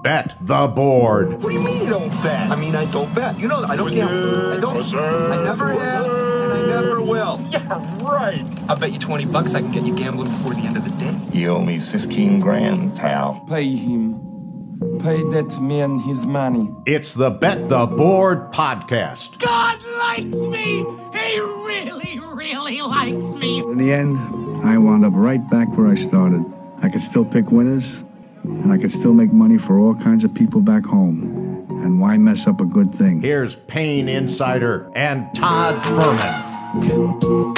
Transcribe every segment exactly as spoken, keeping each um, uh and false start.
Bet the Board. What do you mean you don't bet? I mean, I don't bet. You know, I don't gamble. I don't. I never have, and I never will. Yeah, right. I'll bet you twenty bucks I can get you gambling before the end of the day. You owe me fifteen grand, pal. Pay him. Pay that man his money. It's the Bet the Board podcast. God likes me. He really, really likes me. In the end, I wound up right back where I started. I could still pick winners, and I could still make money for all kinds of people back home. And why mess up a good thing? Here's Payne Insider and Todd Fuhrman.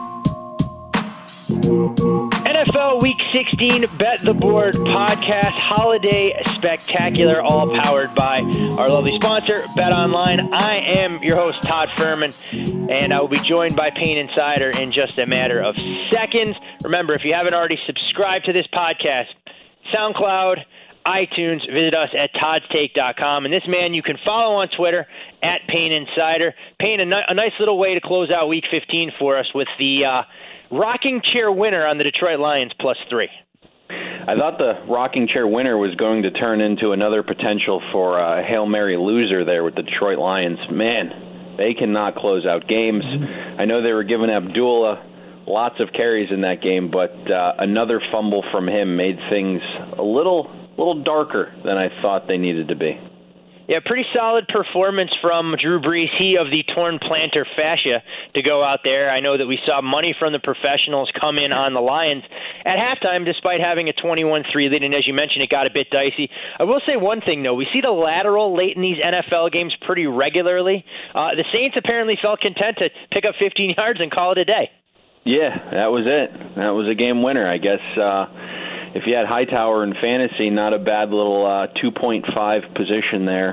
N F L Week sixteen Bet the Board podcast holiday spectacular, all powered by our lovely sponsor, BetOnline. I am your host, Todd Fuhrman, and I will be joined by Payne Insider in just a matter of seconds. Remember, if you haven't already subscribed to this podcast, SoundCloud, iTunes, visit us at todds take dot com. And this man you can follow on Twitter at Payne Insider. Payne, a, ni- a nice little way to close out Week fifteen for us with the uh, rocking chair winner on the Detroit Lions plus three. I thought the rocking chair winner was going to turn into another potential for a Hail Mary loser there with the Detroit Lions. Man, they cannot close out games. I know they were giving Abdullah lots of carries in that game, but uh, another fumble from him made things a little, little darker than I thought they needed to be. Yeah, pretty solid performance from Drew Brees, he of the torn plantar fascia, to go out there. I know that we saw money from the professionals come in on the Lions at halftime, despite having a twenty-one three lead, and as you mentioned, it got a bit dicey. I will say one thing, though. We see the lateral late in these N F L games pretty regularly. Uh, the Saints apparently felt content to pick up fifteen yards and call it a day. Yeah, that was it. That was a game winner, I guess. Uh, if you had Hightower in fantasy, not a bad little uh, two point five position there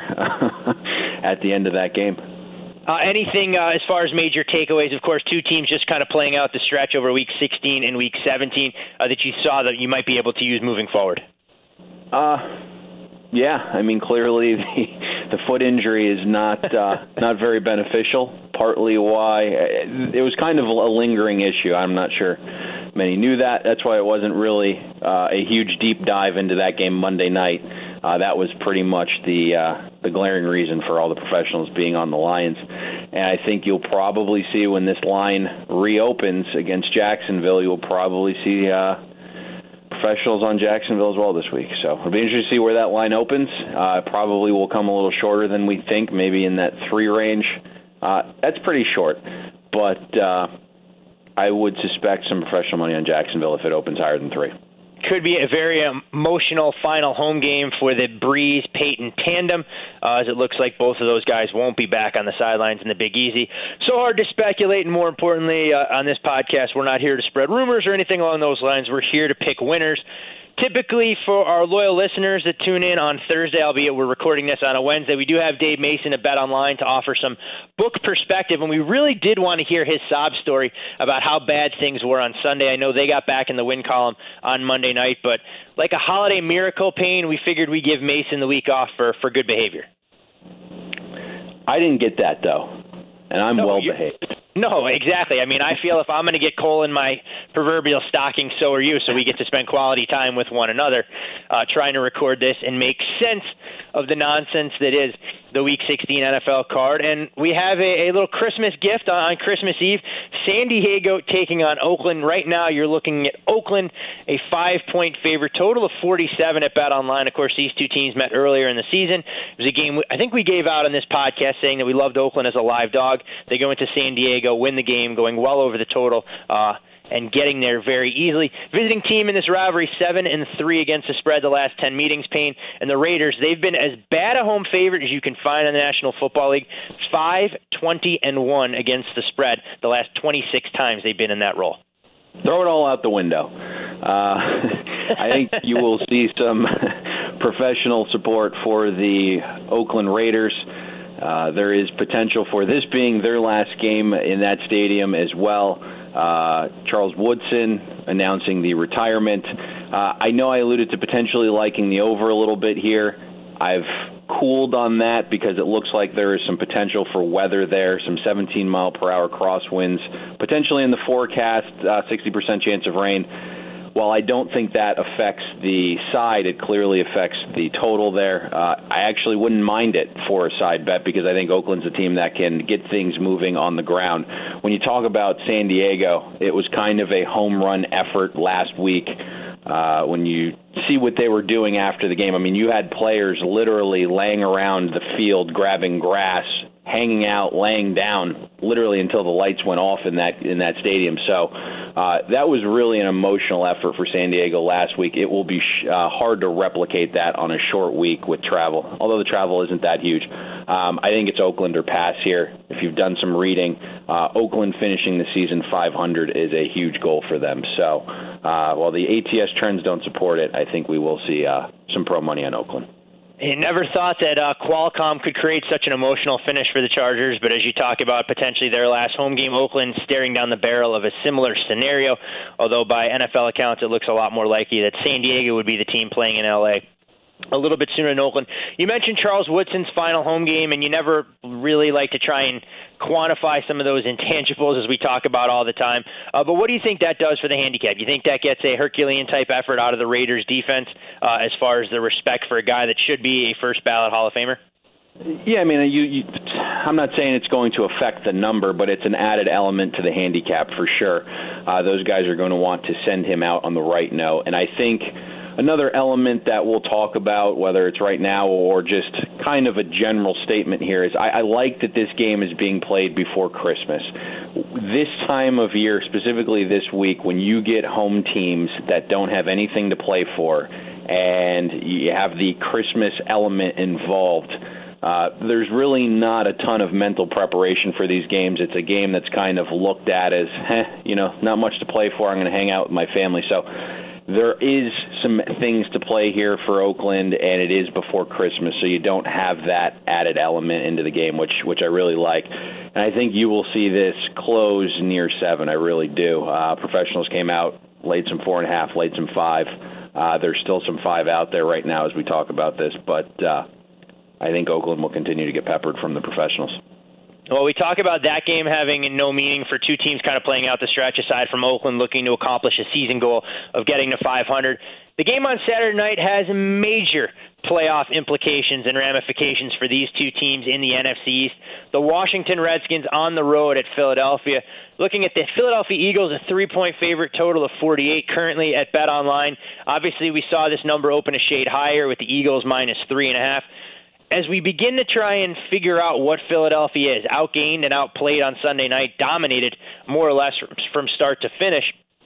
at the end of that game. Uh, anything uh, as far as major takeaways? Of course, two teams just kind of playing out the stretch over Week sixteen and Week seventeen uh, that you saw that you might be able to use moving forward. Uh, yeah, I mean, clearly the, the foot injury is not uh, not very beneficial. Partly why it was kind of a lingering issue. I'm not sure many knew that. That's why it wasn't really uh, a huge deep dive into that game Monday night. Uh, that was pretty much the uh, the glaring reason for all the professionals being on the Lions. And I think you'll probably see when this line reopens against Jacksonville, you'll probably see uh, professionals on Jacksonville as well this week. So it'll be interesting to see where that line opens. Uh, it probably will come a little shorter than we think, maybe in that three range. Uh, that's pretty short, but uh, I would suspect some professional money on Jacksonville if it opens higher than three. Could be a very emotional final home game for the Brees-Peyton tandem, uh, as it looks like both of those guys won't be back on the sidelines in the Big Easy. So hard to speculate, and more importantly, uh, on this podcast, we're not here to spread rumors or anything along those lines. We're here to pick winners. Typically, for our loyal listeners that tune in on Thursday, albeit we're recording this on a Wednesday, we do have Dave Mason at BetOnline to offer some book perspective, and we really did want to hear his sob story about how bad things were on Sunday. I know they got back in the win column on Monday night, but like a holiday miracle, Payne, we figured we'd give Mason the week off for, for good behavior. I didn't get that, though, and I'm no, well-behaved. No, exactly. I mean, I feel if I'm going to get coal in my proverbial stocking, so are you, so we get to spend quality time with one another uh, trying to record this and make sense of the nonsense that is the Week sixteen N F L card. And we have a, a little Christmas gift on, on Christmas Eve. San Diego taking on Oakland. Right now you're looking at Oakland, a five-point favorite, total of forty-seven at BetOnline. Of course, these two teams met earlier in the season. It was a game I think we gave out on this podcast saying that we loved Oakland as a live dog. They go into San Diego, win the game, going well over the total, uh, and getting there very easily. Visiting team in this rivalry, seven and three against the spread the last ten meetings, Payne. And the Raiders, they've been as bad a home favorite as you can find in the National Football League, five, twenty, and one against the spread the last twenty-six times they've been in that role. Throw it all out the window. Uh, I think you will see some professional support for the Oakland Raiders. Uh, there is potential for this being their last game in that stadium as well. Uh, Charles Woodson announcing the retirement. Uh, I know I alluded to potentially liking the over a little bit here. I've cooled on that because it looks like there is some potential for weather there, some seventeen mile per hour crosswinds, potentially in the forecast, uh, sixty percent chance of rain. while I don't think that affects the side, it clearly affects the total there. Uh, I actually wouldn't mind it for a side bet because I think Oakland's a team that can get things moving on the ground. When you talk about San Diego, it was kind of a home run effort last week. Uh, when you see what they were doing after the game, I mean, you had players literally laying around the field, grabbing grass, hanging out, laying down, literally until the lights went off in that in that stadium. So uh, that was really an emotional effort for San Diego last week. It will be sh- uh, hard to replicate that on a short week with travel, although the travel isn't that huge. Um, I think it's Oakland or pass here. If you've done some reading, uh, Oakland finishing the season five hundred is a huge goal for them. So uh, while the A T S trends don't support it, I think we will see uh, some pro money on Oakland. I never thought that uh, Qualcomm could create such an emotional finish for the Chargers, but as you talk about potentially their last home game, Oakland staring down the barrel of a similar scenario, although by N F L accounts it looks a lot more likely that San Diego would be the team playing in L A a little bit sooner in Oakland. You mentioned Charles Woodson's final home game, and you never really like to try and quantify some of those intangibles as we talk about all the time. Uh, but what do you think that does for the handicap? You think that gets a Herculean-type effort out of the Raiders' defense uh, as far as the respect for a guy that should be a first-ballot Hall of Famer? Yeah, I mean, you, you, I'm not saying it's going to affect the number, but it's an added element to the handicap for sure. Uh, those guys are going to want to send him out on the right note, and I think another element that we'll talk about, whether it's right now or just kind of a general statement here, is I, I like that this game is being played before Christmas. This time of year, specifically this week, when you get home teams that don't have anything to play for and you have the Christmas element involved, uh, there's really not a ton of mental preparation for these games. It's a game that's kind of looked at as, eh, you know, not much to play for. I'm going to hang out with my family. So there is some things to play here for Oakland, and it is before Christmas, so you don't have that added element into the game, which which I really like. And I think you will see this close near seven. I really do. Uh, professionals came out, laid some four and a half, laid some five. Uh, there's still some five out there right now as we talk about this, but uh, I think Oakland will continue to get peppered from the professionals. Well, we talk about that game having no meaning for two teams kind of playing out the stretch, aside from Oakland looking to accomplish a season goal of getting to five hundred. The game on Saturday night has major playoff implications and ramifications for these two teams in the N F C East. The Washington Redskins on the road at Philadelphia. Looking at the Philadelphia Eagles, a three-point favorite, total of forty-eight currently at BetOnline. Obviously, we saw this number open a shade higher with the Eagles minus three and a half. As we begin to try and figure out what Philadelphia is, outgained and outplayed on Sunday night, dominated more or less from start to finish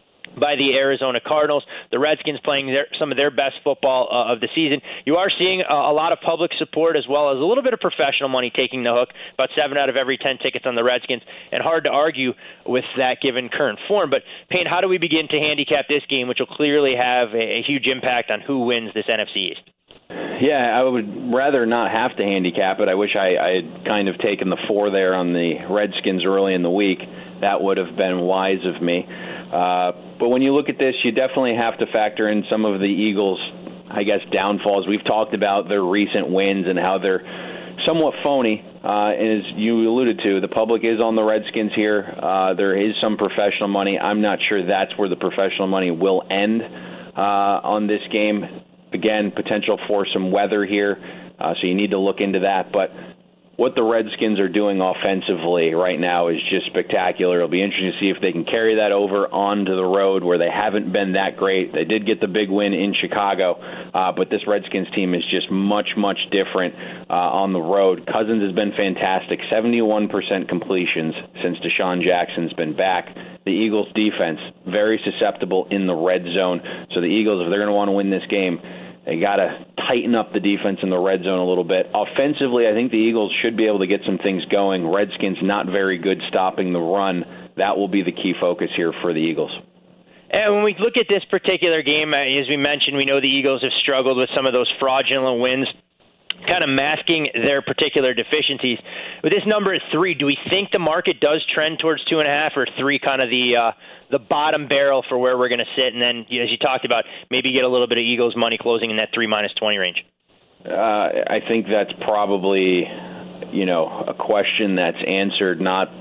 by the Arizona Cardinals. The Redskins playing their, some of their best football uh, of the season. You are seeing a, a lot of public support as well as a little bit of professional money taking the hook, about seven out of every ten tickets on the Redskins, and hard to argue with that given current form. But, Payne, how do we begin to handicap this game, which will clearly have a, a huge impact on who wins this N F C East? Yeah, I would rather not have to handicap it. I wish I, I had kind of taken the four there on the Redskins early in the week. That would have been wise of me. Uh, but when you look at this, you definitely have to factor in some of the Eagles', I guess, downfalls. We've talked about their recent wins and how they're somewhat phony. Uh, and as you alluded to, the public is on the Redskins here. Uh, there is some professional money. I'm not sure that's where the professional money will end uh, on this game. Again, potential for some weather here, uh, so you need to look into that. But what the Redskins are doing offensively right now is just spectacular. It'll be interesting to see if they can carry that over onto the road where they haven't been that great. They did get the big win in Chicago, uh, but this Redskins team is just much, much different uh, on the road. Cousins has been fantastic, seventy-one percent completions since Deshaun Jackson's been back. The Eagles' defense, very susceptible in the red zone. So the Eagles, if they're going to want to win this game, they got to tighten up the defense in the red zone a little bit. Offensively, I think the Eagles should be able to get some things going. Redskins not very good stopping the run. That will be the key focus here for the Eagles. And when we look at this particular game, as we mentioned, we know the Eagles have struggled with some of those fraudulent wins, kind of masking their particular deficiencies. With this number at three, do we think the market does trend towards two and a half, or three kind of the uh, the bottom barrel for where we're going to sit? And then, as you talked about, maybe get a little bit of Eagles money closing in that three minus twenty range. Uh, I think that's probably, you know, a question that's answered not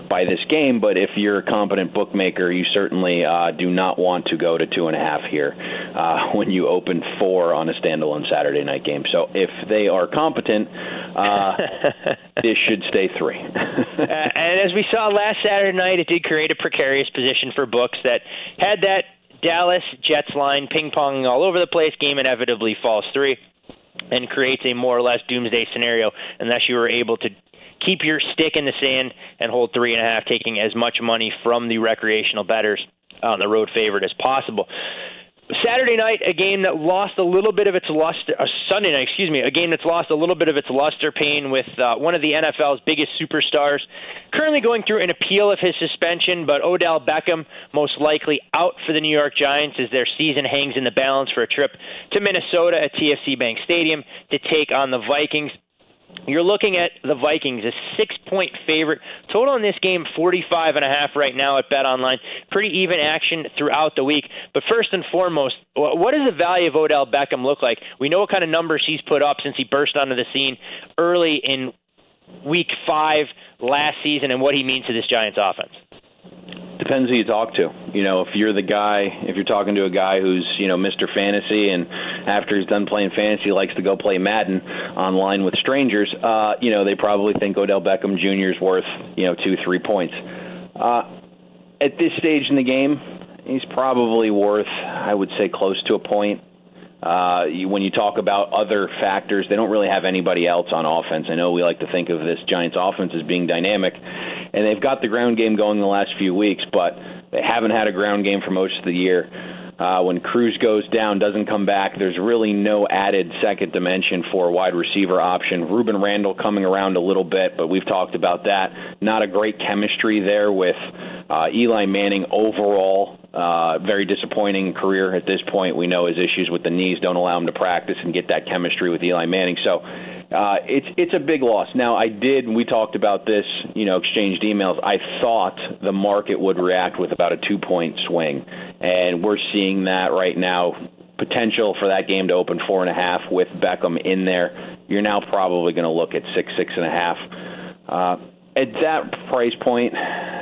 by this game, but if you're a competent bookmaker, you certainly uh, do not want to go to two and a half here uh, when you open four on a standalone Saturday night game. So if they are competent, uh, this should stay three. uh, and as we saw last Saturday night, it did create a precarious position for books that had that Dallas Jets line ping-ponging all over the place. Game inevitably falls three and creates a more or less doomsday scenario unless you were able to keep your stick in the sand and hold three and a half, taking as much money from the recreational bettors on the road favorite as possible. Saturday night, a game that lost a little bit of its luster, uh, Sunday night, excuse me, a game that's lost a little bit of its luster pain with uh, one of the N F L's biggest superstars currently going through an appeal of his suspension, but Odell Beckham most likely out for the New York Giants as their season hangs in the balance for a trip to Minnesota at T F C Bank Stadium to take on the Vikings. You're looking at the Vikings, a six-point favorite. Total in this game, forty-five and a half right now at BetOnline. Pretty even action throughout the week. But first and foremost, what does the value of Odell Beckham look like? We know what kind of numbers he's put up since he burst onto the scene early in week five last season and what he means to this Giants offense. Depends who you talk to. You know, if you're the guy, if you're talking to a guy who's, you know, Mister Fantasy, and after he's done playing fantasy likes to go play Madden online with strangers, uh, you know, they probably think Odell Beckham Junior is worth, you know, two, three points. Uh, at this stage in the game, he's probably worth, I would say, close to a point. Uh, you, when you talk about other factors, they don't really have anybody else on offense. I know we like to think of this Giants offense as being dynamic, and they've got the ground game going the last few weeks, but they haven't had a ground game for most of the year. Uh, when Cruz goes down, doesn't come back, there's really no added second dimension for a wide receiver option. Ruben Randall coming around a little bit, but we've talked about that. Not a great chemistry there with uh, Eli Manning overall. Uh, very disappointing career at this point. We know his issues with the knees don't allow him to practice and get that chemistry with Eli Manning. So uh, it's it's a big loss. Now, I did, we talked about this, you know, exchanged emails. I thought the market would react with about a two-point swing, and we're seeing that right now. Potential for that game to open four and a half with Beckham in there. You're now probably going to look at six, six and a half. Uh, at that price point,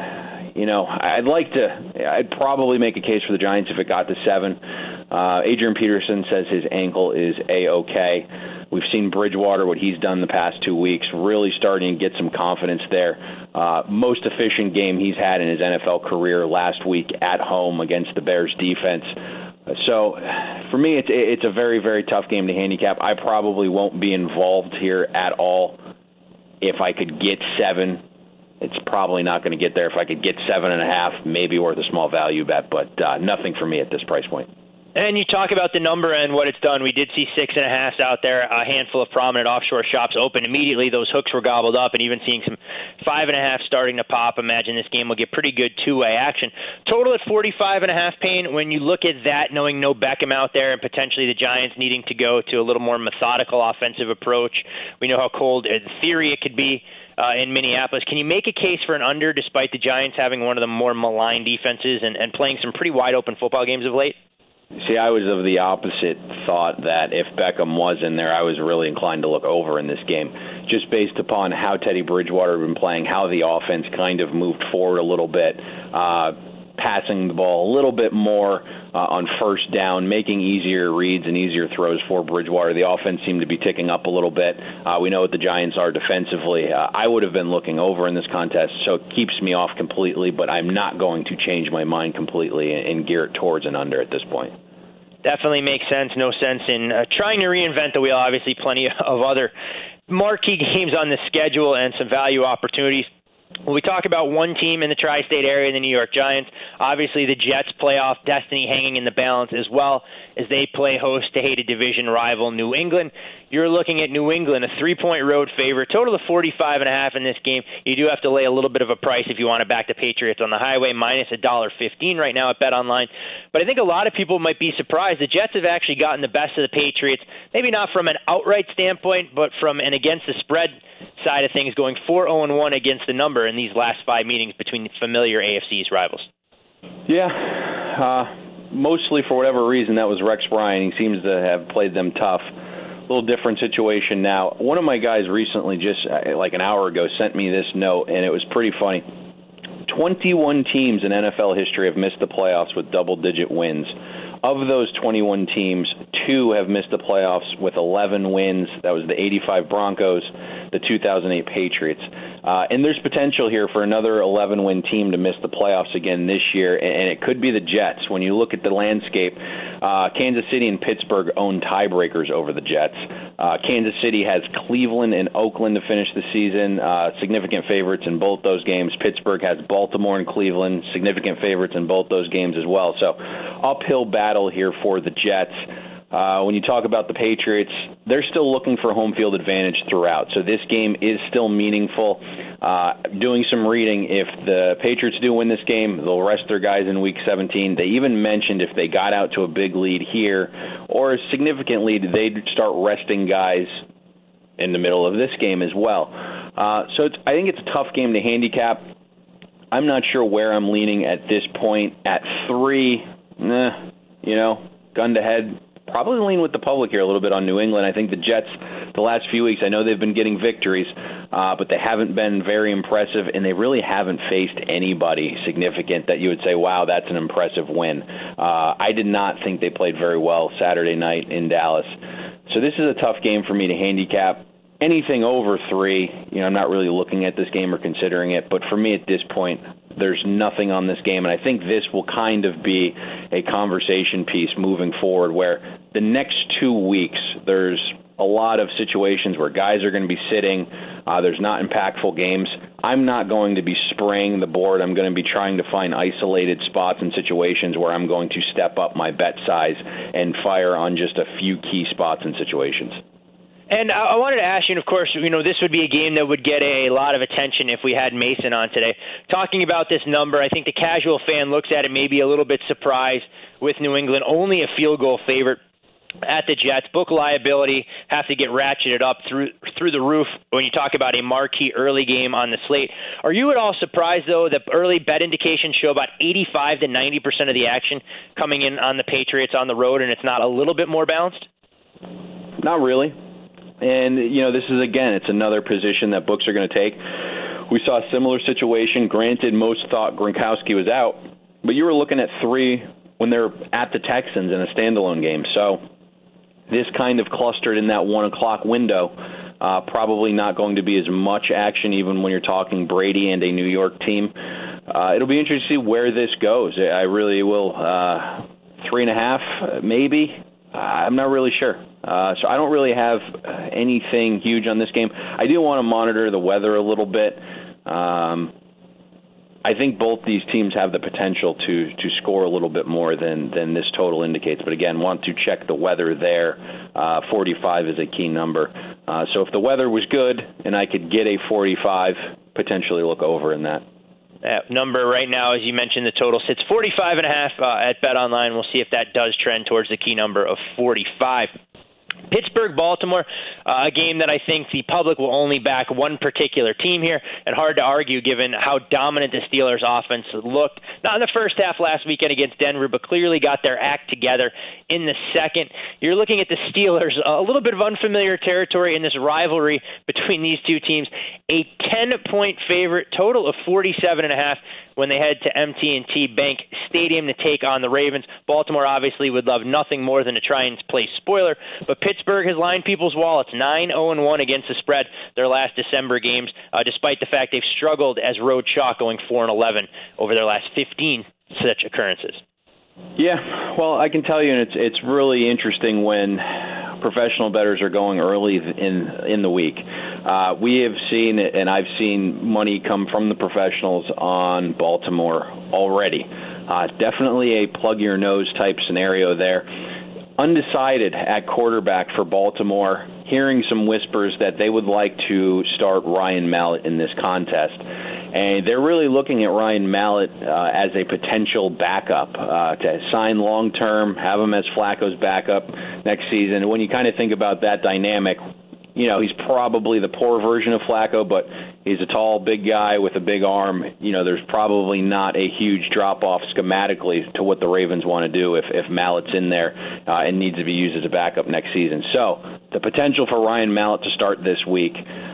you know, I'd like to, I'd probably make a case for the Giants if it got to seven. Uh, Adrian Peterson says his ankle is A-OK. We've seen Bridgewater, what he's done the past two weeks, really starting to get some confidence there. Uh, most efficient game he's had in his N F L career last week at home against the Bears defense. So for me, it's it's a very, very tough game to handicap. I probably won't be involved here at all. If I could get seven, it's probably not going to get there. If I could get seven and a half, maybe worth a small value bet, but uh, nothing for me at this price point. And you talk about the number and what it's done. We did see six and a halves out there. A handful of prominent offshore shops open. Immediately, those hooks were gobbled up, and even seeing some five and a half starting to pop. Imagine this game will get pretty good two-way action. Total at forty-five and a half pain. When you look at that, knowing no Beckham out there and potentially the Giants needing to go to a little more methodical offensive approach, we know how cold, in theory, it could be uh, in Minneapolis. Can you make a case for an under despite the Giants having one of the more maligned defenses and, and playing some pretty wide-open football games of late? See, I was of the opposite thought that if Beckham was in there, I was really inclined to look over in this game, just based upon how Teddy Bridgewater had been playing, how the offense kind of moved forward a little bit, uh, passing the ball a little bit more uh, on first down, making easier reads and easier throws for Bridgewater. The offense seemed to be ticking up a little bit. Uh, we know what the Giants are defensively. Uh, I would have been looking over in this contest, so it keeps me off completely, but I'm not going to change my mind completely and, and gear it towards an under at this point. Definitely makes sense. No sense in uh, trying to reinvent the wheel. Obviously, plenty of other marquee games on the schedule and some value opportunities. When we talk about one team in the tri-state area, the New York Giants, obviously the Jets' playoff destiny hanging in the balance as well as they play host to hated division rival New England. You're looking at New England, a three-point road favorite, total of forty-five and a half in this game. You do have to lay a little bit of a price if you want to back the Patriots on the highway, minus one dollar fifteen right now at BetOnline. But I think a lot of people might be surprised. The Jets have actually gotten the best of the Patriots, maybe not from an outright standpoint, but from an against the spread side of things, going four oh one against the number in these last five meetings between the familiar A F C East rivals. Yeah, uh, mostly for whatever reason, that was Rex Ryan. He seems to have played them tough. A little different situation now. One of my guys recently, just uh, like an hour ago, sent me this note, and it was pretty funny. twenty-one teams in N F L history have missed the playoffs with double-digit wins. Of those twenty-one teams, two have missed the playoffs with eleven wins. That was the eighty-five Broncos, the two thousand eight Patriots. Uh, and there's potential here for another eleven-win team to miss the playoffs again this year, and it could be the Jets. When you look at the landscape, uh, Kansas City and Pittsburgh own tiebreakers over the Jets. Uh, Kansas City has Cleveland and Oakland to finish the season, uh, significant favorites in both those games. Pittsburgh has Baltimore and Cleveland, significant favorites in both those games as well. So uphill battle here for the Jets. Uh, when you talk about the Patriots, they're still looking for home field advantage throughout. So this game is still meaningful. Uh, doing some reading, if the Patriots do win this game, they'll rest their guys in Week seventeen. They even mentioned if they got out to a big lead here or a significant lead, they'd start resting guys in the middle of this game as well. Uh, so it's, I think it's a tough game to handicap. I'm not sure where I'm leaning at this point. At three, eh, you know, gun to head. Probably lean with the public here a little bit on New England. I think the Jets, the last few weeks, I know they've been getting victories, uh, but they haven't been very impressive, and they really haven't faced anybody significant that you would say, wow, that's an impressive win. Uh, I did not think they played very well Saturday night in Dallas. So this is a tough game for me to handicap. Anything over three, you know, I'm not really looking at this game or considering it, but for me at this point, there's nothing on this game, and I think this will kind of be a conversation piece moving forward where the next two weeks there's a lot of situations where guys are going to be sitting. Uh, there's not impactful games. I'm not going to be spraying the board. I'm going to be trying to find isolated spots and situations where I'm going to step up my bet size and fire on just a few key spots and situations. And I wanted to ask you, and of course, you know, this would be a game that would get a lot of attention if we had Mason on today. Talking about this number, I think the casual fan looks at it maybe a little bit surprised with New England, only a field goal favorite at the Jets. Book liability have to get ratcheted up through through the roof when you talk about a marquee early game on the slate. Are you at all surprised, though, that early bet indications show about eighty-five to ninety percent of the action coming in on the Patriots on the road, and it's not a little bit more balanced? Not really. And, you know, this is, again, it's another position that books are going to take. We saw a similar situation. Granted, most thought Gronkowski was out, but you were looking at three when they're at the Texans in a standalone game. So this kind of clustered in that one o'clock window, uh, probably not going to be as much action even when you're talking Brady and a New York team. Uh, it'll be interesting to see where this goes. I really will. Uh, three and a half, maybe. Uh, I'm not really sure. Uh, so I don't really have anything huge on this game. I do want to monitor the weather a little bit. Um, I think both these teams have the potential to to score a little bit more than, than this total indicates. But again, want to check the weather there. Uh, forty-five is a key number. Uh, so if the weather was good and I could get a forty-five, potentially look over in that. That number right now, as you mentioned, the total sits forty-five and a half uh, at BetOnline. We'll see if that does trend towards the key number of forty-five. Pittsburgh-Baltimore, uh, a game that I think the public will only back one particular team here, and hard to argue given how dominant the Steelers' offense looked. Not in the first half last weekend against Denver, but clearly got their act together in the second. You're looking at the Steelers, a little bit of unfamiliar territory in this rivalry between these two teams. A ten-point favorite, total of forty-seven and a half when they head to M T and T Bank Stadium to take on the Ravens. Baltimore obviously would love nothing more than to try and play spoiler, but Pittsburgh has lined people's wallets nine oh one against the spread their last December games, uh, despite the fact they've struggled as road chalk, going four and eleven over their last fifteen such occurrences. Yeah, well, I can tell you, and it's it's really interesting when professional bettors are going early in in the week. Uh, we have seen, and I've seen money come from the professionals on Baltimore already. Uh, definitely a plug your nose type scenario there. Undecided at quarterback for Baltimore, hearing some whispers that they would like to start Ryan Mallett in this contest. And they're really looking at Ryan Mallett uh, as a potential backup uh, to sign long-term, have him as Flacco's backup next season. And when you kind of think about that dynamic, you know, he's probably the poor version of Flacco, but he's a tall, big guy with a big arm. You know, there's probably not a huge drop-off schematically to what the Ravens want to do if, if Mallett's in there uh, and needs to be used as a backup next season. So the potential for Ryan Mallett to start this week,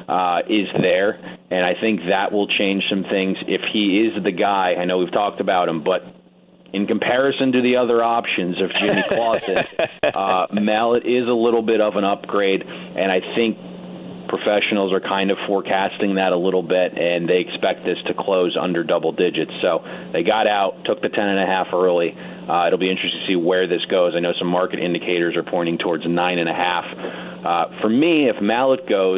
uh, is there, and I think that will change some things if he is the guy. I know we've talked about him, but in comparison to the other options of Jimmy Clausen, uh, Mallett is a little bit of an upgrade, and I think professionals are kind of forecasting that a little bit, and they expect this to close under double digits. So they got out, took the ten and a half early. Uh, it'll be interesting to see where this goes. I know some market indicators are pointing towards nine and a half. Uh, for me, if Mallett goes,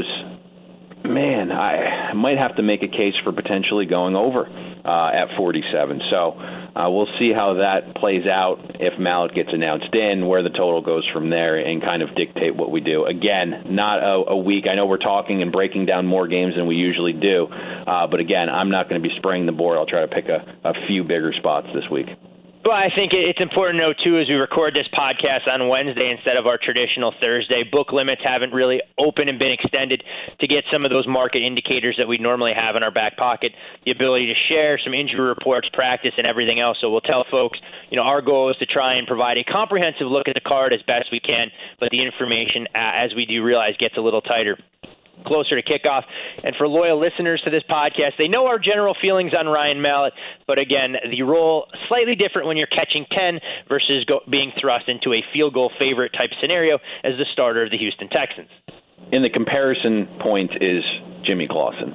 man, I might have to make a case for potentially going over uh, at forty-seven. So uh, we'll see how that plays out if Mallett gets announced in, where the total goes from there, and kind of dictate what we do. Again, not a, a week. I know we're talking and breaking down more games than we usually do, uh, but again, I'm not going to be spraying the board. I'll try to pick a, a few bigger spots this week. Well, I think it's important to note, too, as we record this podcast on Wednesday instead of our traditional Thursday, book limits haven't really opened and been extended to get some of those market indicators that we normally have in our back pocket, the ability to share some injury reports, practice, and everything else. So we'll tell folks, you know, our goal is to try and provide a comprehensive look at the card as best we can, but the information, as we do realize, gets a little tighter closer to kickoff. And for loyal listeners to this podcast, they know our general feelings on Ryan Mallett, but again, the role slightly different when you're catching ten versus go, being thrust into a field goal favorite type scenario as the starter of the Houston Texans. And the comparison point is Jimmy Clausen.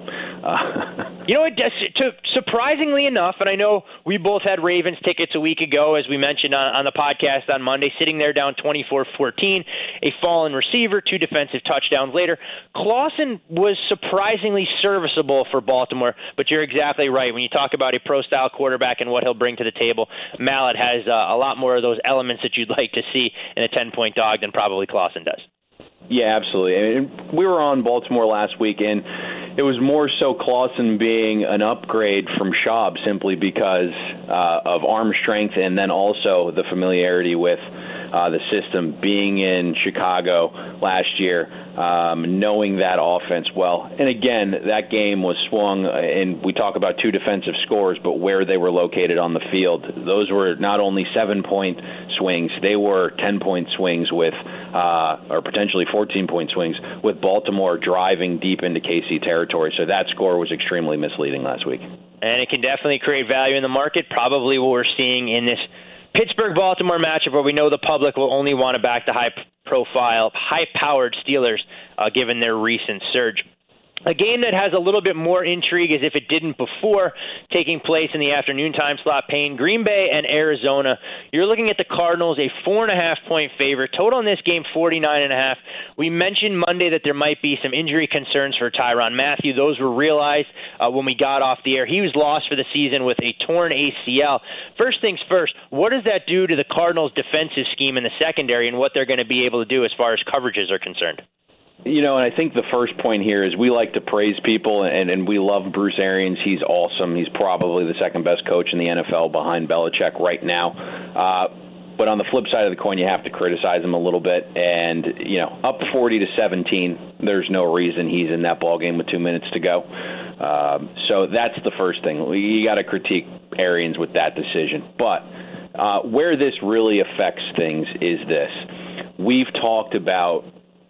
Uh, you know, it, to, surprisingly enough, and I know we both had Ravens tickets a week ago, as we mentioned on, on the podcast on Monday, sitting there down twenty-four fourteen, a fallen receiver, two defensive touchdowns later. Clausen was surprisingly serviceable for Baltimore, but you're exactly right. When you talk about a pro-style quarterback and what he'll bring to the table, Mallett has uh, a lot more of those elements that you'd like to see in a ten-point dog than probably Clausen does. Yeah, absolutely. And we were on Baltimore last week, and it was more so Clausen being an upgrade from Schaub simply because uh, of arm strength and then also the familiarity with uh, the system, being in Chicago last year, um, knowing that offense well. And again, that game was swung, and we talk about two defensive scores, but where they were located on the field. Those were not only seven-point swings, they were ten-point swings with Uh, or potentially fourteen-point swings, with Baltimore driving deep into K C territory. So that score was extremely misleading last week. And it can definitely create value in the market, probably what we're seeing in this Pittsburgh-Baltimore matchup where we know the public will only want to back the high-profile, high-powered Steelers uh, given their recent surge. A game that has a little bit more intrigue as if it didn't before, taking place in the afternoon time slot, paying Green Bay and Arizona. You're looking at the Cardinals, a four and a half point favorite. Total in this game, forty-nine and a half. We mentioned Monday that there might be some injury concerns for Tyrann Mathieu. Those were realized uh, when we got off the air. He was lost for the season with a torn A C L. First things first, what does that do to the Cardinals' defensive scheme in the secondary and what they're going to be able to do as far as coverages are concerned? You know, and I think the first point here is we like to praise people, and, and we love Bruce Arians. He's awesome. He's probably the second best coach in the N F L behind Belichick right now. Uh, but on the flip side of the coin, you have to criticize him a little bit. And, you know, up forty to seventeen, there's no reason he's in that ballgame with two minutes to go. Uh, so that's the first thing. You got to critique Arians with that decision. But uh, where this really affects things is this. We've talked about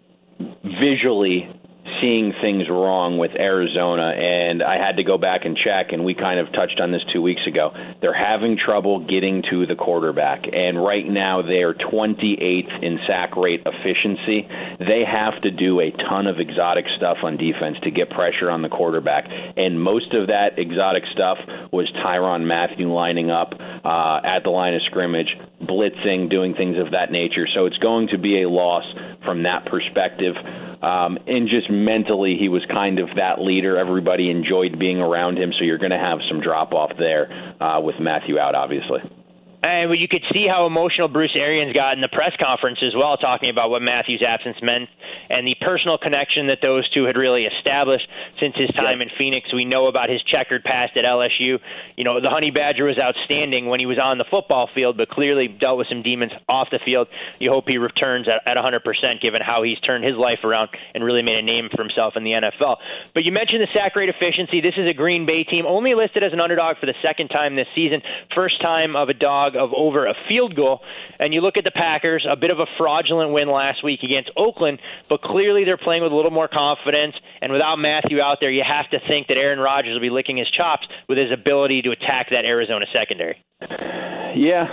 visually seeing things wrong with Arizona, and I had to go back and check, and we kind of touched on this two weeks ago. They're having trouble getting to the quarterback, and right now they are twenty-eighth in sack rate efficiency. They have to do a ton of exotic stuff on defense to get pressure on the quarterback, and most of that exotic stuff was Tyrann Mathieu lining up uh, at the line of scrimmage, blitzing, doing things of that nature. So it's going to be a loss from that perspective. Um, and just mentally, he was kind of that leader. Everybody enjoyed being around him, so you're going to have some drop-off there uh, with Mathieu out, obviously. And you could see how emotional Bruce Arians got in the press conference as well, talking about what Matthew's absence meant and the personal connection that those two had really established since his time yep. in Phoenix. We know about his checkered past at L S U. You know, the Honey Badger was outstanding when he was on the football field, but clearly dealt with some demons off the field. You hope he returns at, at one hundred percent, given how he's turned his life around and really made a name for himself in the N F L. But you mentioned the sack rate efficiency. This is a Green Bay team, only listed as an underdog for the second time this season. First time of a dog of over a field goal. And you look at the Packers, a bit of a fraudulent win last week against Oakland, but clearly they're playing with a little more confidence, and without Matthew out there, you have to think that Aaron Rodgers will be licking his chops with his ability to attack that Arizona secondary. Yeah.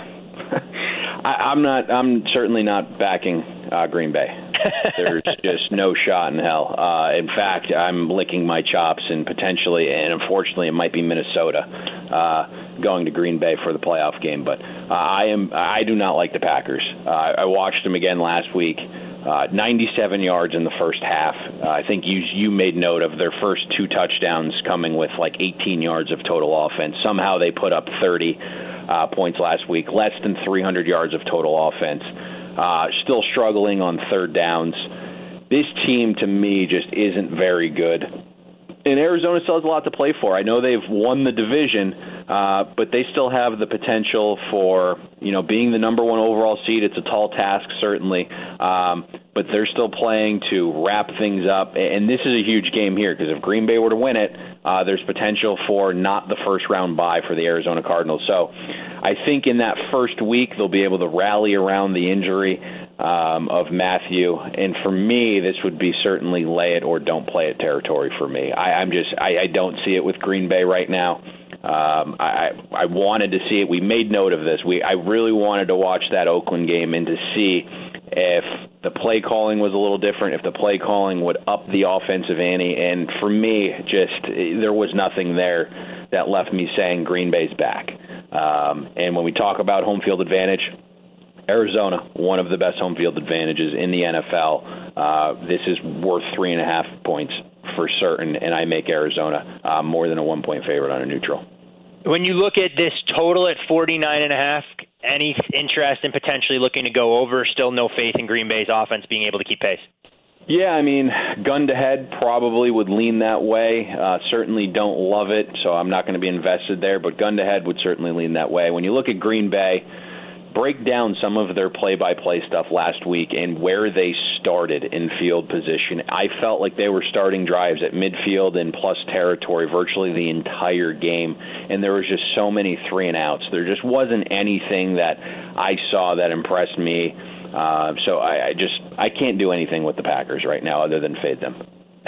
I, I'm not. I'm certainly not backing uh, Green Bay. There's just no shot in hell. Uh, in fact, I'm licking my chops, and potentially, and unfortunately, it might be Minnesota uh, going to Green Bay for the playoff game. But uh, I am. I do not like the Packers. Uh, I watched them again last week. Uh, ninety-seven yards in the first half. Uh, I think you you made note of their first two touchdowns coming with like eighteen yards of total offense. Somehow they put up thirty uh, points last week, less than three hundred yards of total offense. Uh, still struggling on third downs. This team, to me, just isn't very good. And Arizona still has a lot to play for. I know they've won the division, uh, but they still have the potential for, you know, being the number one overall seed. It's a tall task, certainly, um, but they're still playing to wrap things up. And this is a huge game here, because if Green Bay were to win it, uh, there's potential for not the first-round bye for the Arizona Cardinals. So I think in that first week they'll be able to rally around the injury um, of Matthew. And for me, this would be certainly lay it or don't play it territory for me. I, I'm just I, I don't see it with Green Bay right now. Um, I, I wanted to see it. We made note of this. We I really wanted to watch that Oakland game and to see if the play calling was a little different, if the play calling would up the offensive ante. And for me, just there was nothing there that left me saying Green Bay's back. Um, and when we talk about home field advantage, Arizona, one of the best home field advantages in the N F L. Uh, this is worth three and a half points for certain, and I make Arizona uh, more than a one-point favorite on a neutral. When you look at this total at forty-nine and a half, any interest in potentially looking to go over? Still no faith in Green Bay's offense being able to keep pace? Yeah, I mean, gun to head probably would lean that way. Uh, certainly don't love it, so I'm not going to be invested there, but gun to head would certainly lean that way. When you look at Green Bay, break down some of their play-by-play stuff last week and where they started in field position. I felt like they were starting drives at midfield and plus territory virtually the entire game, and there was just so many three and outs. There just wasn't anything that I saw that impressed me. Uh, so I, I just I can't do anything with the Packers right now other than fade them.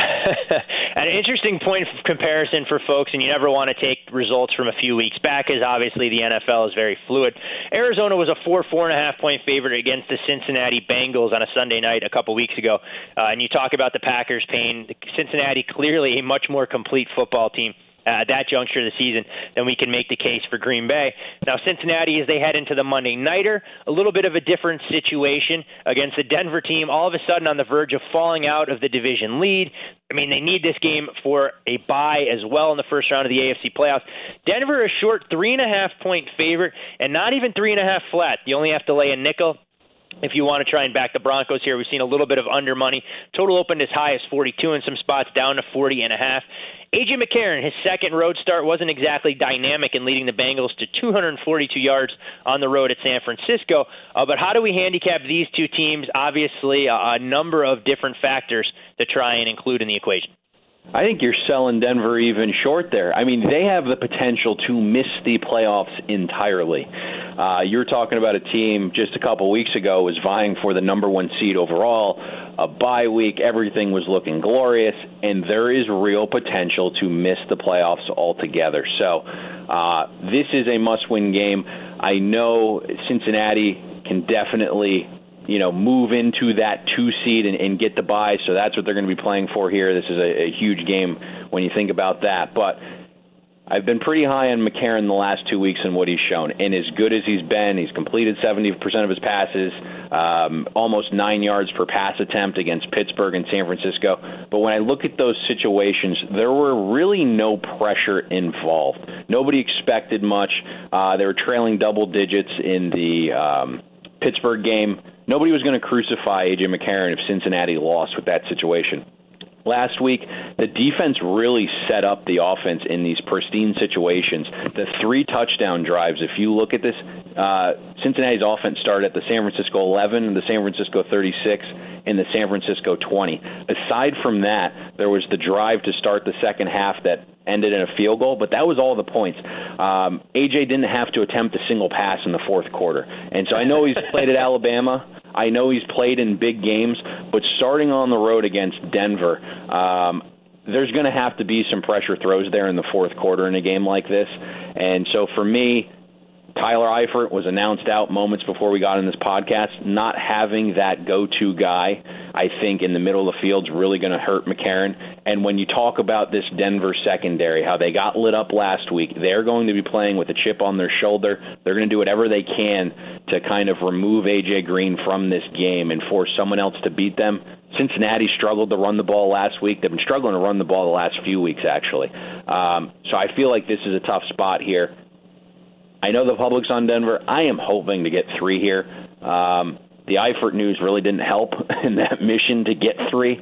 An interesting point of comparison for folks, and you never want to take results from a few weeks back, as obviously the N F L is very fluid. Arizona was a four, four and a half point favorite against the Cincinnati Bengals on a Sunday night a couple weeks ago. Uh, and you talk about the Packers pain. Cincinnati, clearly a much more complete football team Uh, at that juncture of the season, then we can make the case for Green Bay. Now, Cincinnati, as they head into the Monday Nighter, a little bit of a different situation against the Denver team, all of a sudden on the verge of falling out of the division lead. I mean, they need this game for a bye as well in the first round of the A F C playoffs. Denver, a short three and a half point favorite, and not even three and a half flat. You only have to lay a nickel if you want to try and back the Broncos here. We've seen a little bit of under money. Total opened as high as forty-two in some spots, down to forty and a half. A J McCarron, his second road start, wasn't exactly dynamic in leading the Bengals to two hundred forty-two yards on the road at San Francisco. Uh, but how do we handicap these two teams? Obviously, a, a number of different factors to try and include in the equation. I think you're selling Denver even short there. I mean, they have the potential to miss the playoffs entirely. Uh, you're talking about a team just a couple weeks ago was vying for the number one seed overall, a bye week, everything was looking glorious, and there is real potential to miss the playoffs altogether. So uh, this is a must-win game. I know Cincinnati can definitely you know, move into that two seed and, and get the bye. So that's what they're going to be playing for here. This is a, a huge game when you think about that. But I've been pretty high on McCarron the last two weeks and what he's shown. And as good as he's been, he's completed seventy percent of his passes, um, almost nine yards per pass attempt against Pittsburgh and San Francisco. But when I look at those situations, there were really no pressure involved. Nobody expected much. Uh, they were trailing double digits in the um, Pittsburgh game. Nobody was going to crucify A J McCarron if Cincinnati lost with that situation. Last week, the defense really set up the offense in these pristine situations. The three touchdown drives, if you look at this, uh, Cincinnati's offense started at the San Francisco eleven, the San Francisco thirty-six, and the San Francisco twenty. Aside from that, there was the drive to start the second half that ended in a field goal, but that was all the points. Um, A J didn't have to attempt a single pass in the fourth quarter. And so I know he's played at Alabama. I know he's played in big games, but starting on the road against Denver, um, there's going to have to be some pressure throws there in the fourth quarter in a game like this. And so for me, Tyler Eifert was announced out moments before we got in this podcast. Not having that go-to guy, I think, in the middle of the field is really going to hurt McCarron. And when you talk about this Denver secondary, how they got lit up last week, they're going to be playing with a chip on their shoulder. They're going to do whatever they can to kind of remove A J Green from this game and force someone else to beat them. Cincinnati struggled to run the ball last week. They've been struggling to run the ball the last few weeks, actually. Um, so I feel like this is a tough spot here. I know the public's on Denver. I am hoping to get three here. Um, the Eifert news really didn't help in that mission to get three.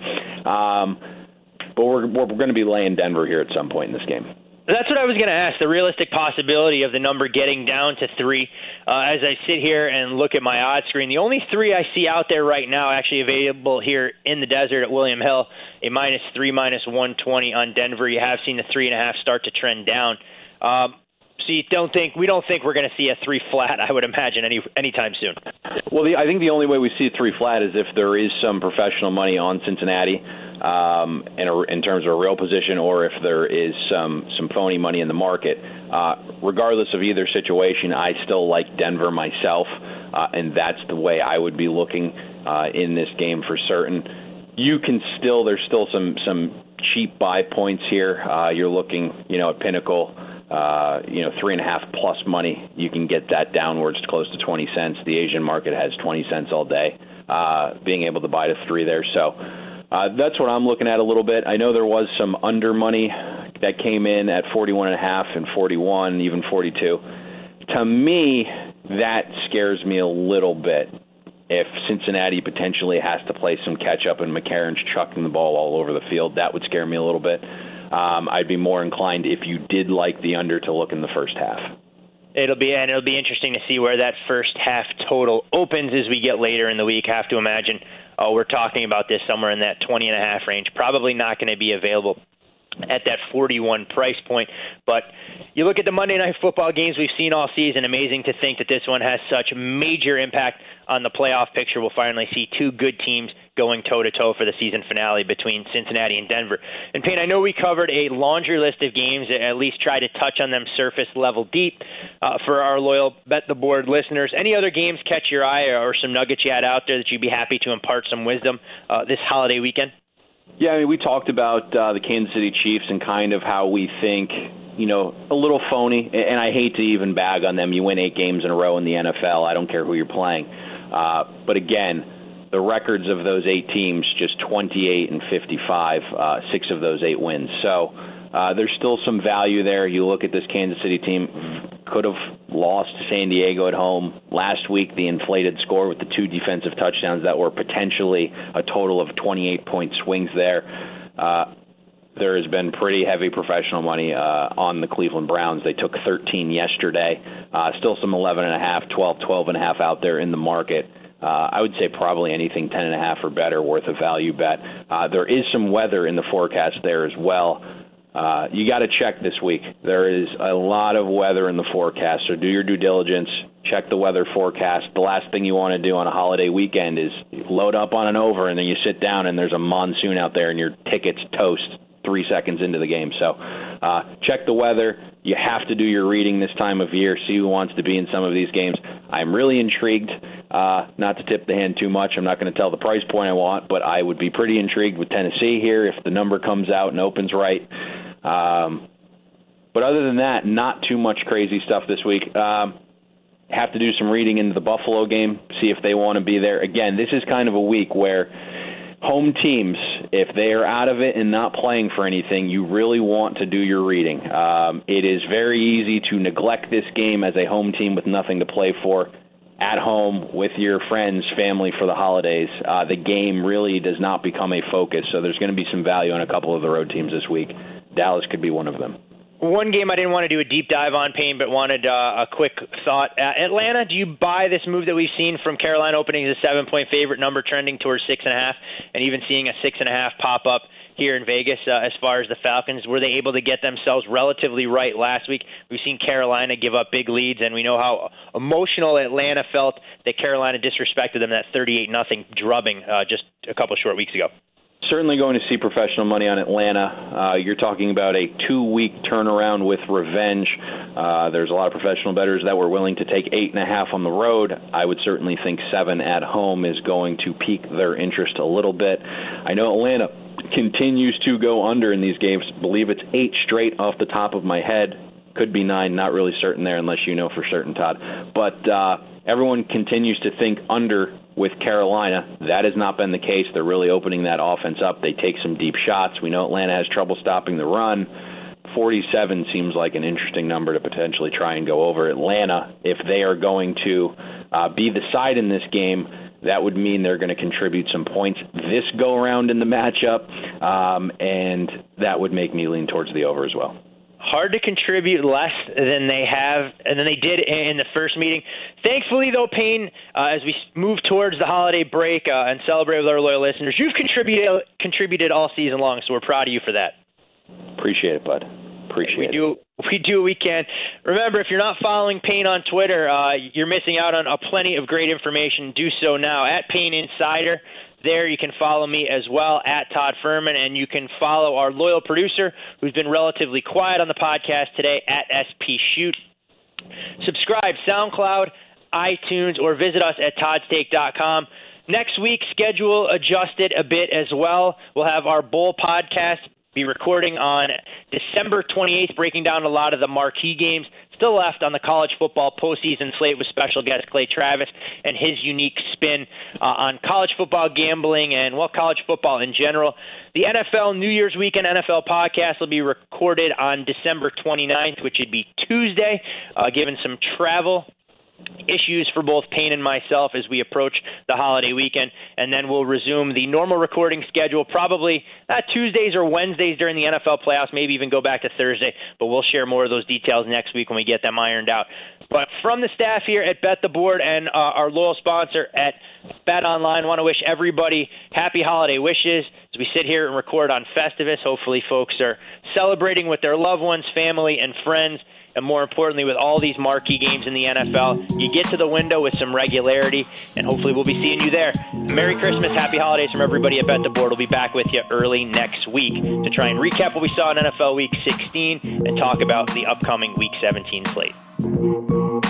Um, but we're, we're going to be laying Denver here at some point in this game. That's what I was going to ask, the realistic possibility of the number getting down to three. Uh, as I sit here and look at my odds screen, the only three I see out there right now actually available here in the desert at William Hill, a minus three, minus one twenty on Denver. You have seen the three and a half start to trend down. Um, So you don't think we don't think we're going to see a three flat? I would imagine any anytime soon. Well, the, I think the only way we see a three flat is if there is some professional money on Cincinnati um, in, a, in terms of a real position, or if there is some some phony money in the market. Uh, regardless of either situation, I still like Denver myself, uh, and that's the way I would be looking uh, in this game for certain. You can still there's still some some cheap buy points here. Uh, you're looking, you know, at Pinnacle. Uh, you know, three and a half plus money, you can get that downwards to close to twenty cents. The Asian market has twenty cents all day, uh, being able to buy to three there. So uh, that's what I'm looking at a little bit. I know there was some under money that came in at forty-one and a half and forty-one, even forty-two. To me, that scares me a little bit. If Cincinnati potentially has to play some catch up and McCarron's chucking the ball all over the field, that would scare me a little bit. Um, I'd be more inclined, if you did like the under, to look in the first half. It'll be and it'll be interesting to see where that first half total opens as we get later in the week. Have to imagine uh, we're talking about this somewhere in that twenty and a half range. Probably not going to be available at that forty-one price point. But you look at the Monday Night Football games we've seen all season. Amazing to think that this one has such major impact on the playoff picture. We'll finally see two good teams going toe-to-toe for the season finale between Cincinnati and Denver. And, Payne, I know we covered a laundry list of games, at least try to touch on them surface level deep uh, for our loyal Bet the Board listeners. Any other games catch your eye or some nuggets you had out there that you'd be happy to impart some wisdom uh, this holiday weekend? Yeah, I mean, we talked about uh, the Kansas City Chiefs and kind of how we think, you know, a little phony, and I hate to even bag on them. You win eight games in a row in the N F L. I don't care who you're playing. Uh, but again, the records of those eight teams, just twenty-eight and fifty-five, uh, six of those eight wins. So uh, there's still some value there. You look at this Kansas City team, could have lost to San Diego at home. Last week, the inflated score with the two defensive touchdowns that were potentially a total of twenty-eight point swings there. Uh, there has been pretty heavy professional money uh, on the Cleveland Browns. They took thirteen yesterday. Uh, still some eleven and a half, twelve, twelve and a half out there in the market. Uh, I would say probably anything ten and a half or better worth a value bet. Uh, there is some weather in the forecast there as well. Uh, you got to check this week. There is a lot of weather in the forecast, so do your due diligence. Check the weather forecast. The last thing you want to do on a holiday weekend is load up on an over, and then you sit down and there's a monsoon out there and your ticket's toast three seconds into the game. So uh, check the weather. You have to do your reading this time of year, see who wants to be in some of these games. I'm really intrigued, uh, not to tip the hand too much. I'm not going to tell the price point I want, but I would be pretty intrigued with Tennessee here if the number comes out and opens right. Um, but other than that, not too much crazy stuff this week. Um, have to do some reading into the Buffalo game, see if they want to be there. Again, this is kind of a week where home teams, if they are out of it and not playing for anything, you really want to do your reading. Um, it is very easy to neglect this game as a home team with nothing to play for at home with your friends, family for the holidays. Uh, the game really does not become a focus, so there's going to be some value on a couple of the road teams this week. Dallas could be one of them. One game I didn't want to do a deep dive on, Payne, but wanted uh, a quick thought. Uh, Atlanta, do you buy this move that we've seen from Carolina opening as a seven-point favorite, number trending towards six and a half, and even seeing a six and a half pop up here in Vegas uh, as far as the Falcons. Were they able to get themselves relatively right last week? We've seen Carolina give up big leads, and we know how emotional Atlanta felt that Carolina disrespected them, that thirty-eight nothing drubbing uh, just a couple short weeks ago. Certainly going to see professional money on Atlanta. Uh, you're talking about a two-week turnaround with revenge. Uh, there's a lot of professional bettors that were willing to take eight and a half on the road. I would certainly think seven at home is going to pique their interest a little bit. I know Atlanta continues to go under in these games. I believe it's eight straight off the top of my head. Could be nine, not really certain there unless you know for certain, Todd. But uh, everyone continues to think under with Carolina. That has not been the case. They're really opening that offense up. They take some deep shots. We know Atlanta has trouble stopping the run. forty-seven seems like an interesting number to potentially try and go over. Atlanta, if they are going to uh, be the side in this game, that would mean they're going to contribute some points this go-around in the matchup, um, and that would make me lean towards the over as well. Hard to contribute less than they have, and than they did in the first meeting. Thankfully, though, Payne, uh, as we move towards the holiday break uh, and celebrate with our loyal listeners, you've contributed contributed all season long, so we're proud of you for that. Appreciate it, bud. Appreciate we it. Do, we do what we can. Remember, if you're not following Payne on Twitter, uh, you're missing out on uh, plenty of great information. Do so now at Payne Insider. There you can follow me as well, at Todd Furman, and you can follow our loyal producer, who's been relatively quiet on the podcast today, at S P Shoot. Subscribe, SoundCloud, iTunes, or visit us at todd stake dot com. Next week, schedule adjusted a bit as well. We'll have our Bowl podcast be recording on December twenty-eighth, breaking down a lot of the marquee games still left on the college football postseason slate with special guest Clay Travis and his unique spin uh, on college football gambling and, well, college football in general. The N F L New Year's Weekend N F L podcast will be recorded on December twenty-ninth, which would be Tuesday, uh, given some travel issues for both Payne and myself as we approach the holiday weekend, and then we'll resume the normal recording schedule probably not Tuesdays or Wednesdays during the N F L playoffs, maybe even go back to Thursday, but we'll share more of those details next week when we get them ironed out. But from the staff here at Bet the Board and uh, our loyal sponsor at Bet Online, want to wish everybody happy holiday wishes as we sit here and record on Festivus. Hopefully folks are celebrating with their loved ones, family, and friends. And more importantly, with all these marquee games in the N F L, you get to the window with some regularity, and hopefully we'll be seeing you there. Merry Christmas, happy holidays from everybody at Bet the Board. We'll be back with you early next week to try and recap what we saw in N F L Week sixteen and talk about the upcoming Week seventeen slate.